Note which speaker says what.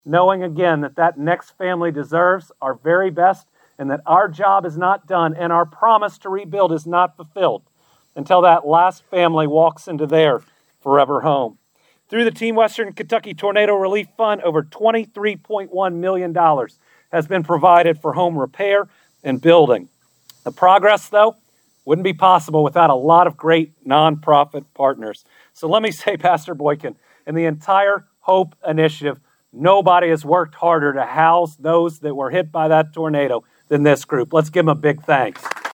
Speaker 1: knowing again that that next family deserves our very best and that our job is not done and our promise to rebuild is not fulfilled until that last family walks into their forever home. Through the Team Western Kentucky Tornado Relief Fund, over $23.1 million has been provided for home repair and building. The progress, though, wouldn't be possible without a lot of great nonprofit partners. So let me say, Pastor Boykin, in the entire Hope Initiative, nobody has worked harder to house those that were hit by that tornado than this group. Let's give them a big thanks.